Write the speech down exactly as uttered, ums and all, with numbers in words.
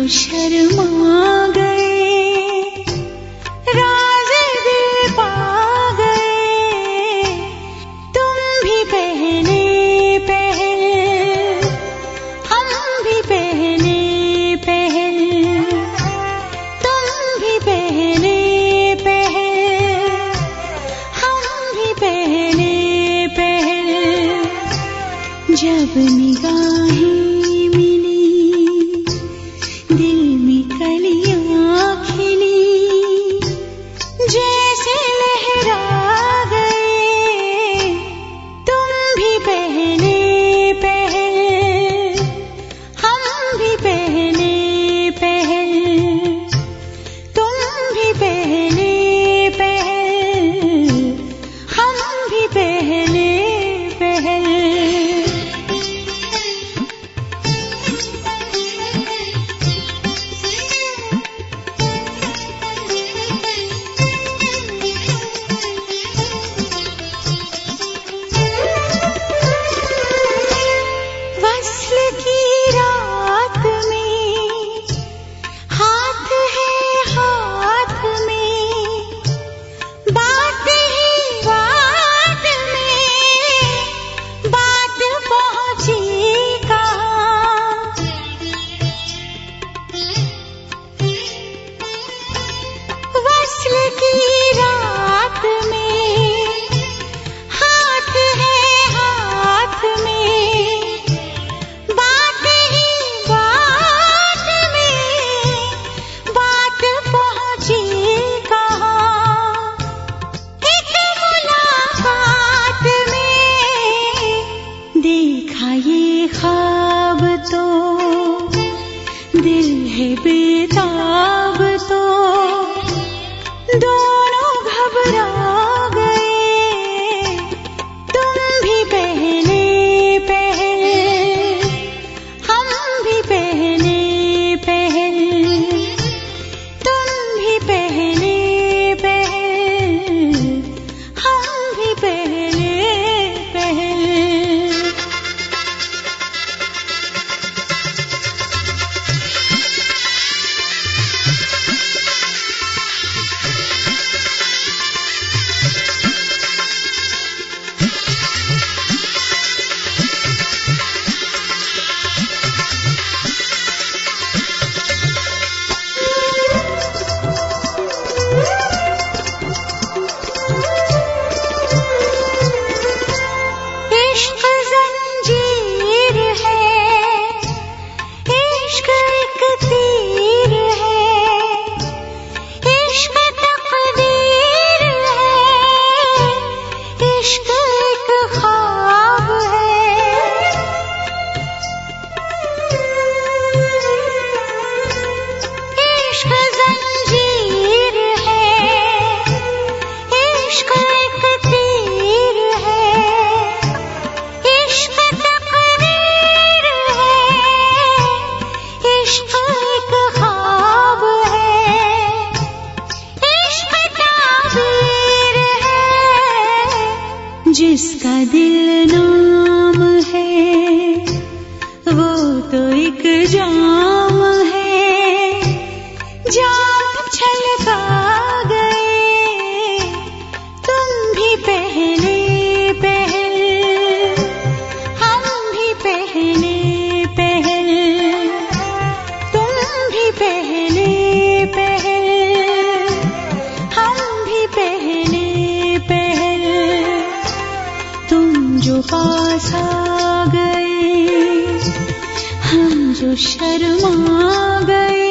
शर्मा गए, राज दिल पा गए। तुम भी पहले पहल, हम भी पहले पहल। तुम भी पहले पहल, हम भी पहले पहल। जब निगाहें बेताब तो दोनों घबरा गए। तुम भी पहले पहल, हम भी पहले पहल। तुम भी पहले पहल, हम भी पहले पहल। जिसका दिल नाम है वो तो एक जाम है। जाम छलका गए। तुम भी पहले पहल, हम भी पहले पहल। तुम भी पहले पहल, हम भी पहले पहल। तुम जो पास आ गए, हम जो शर्मा गए।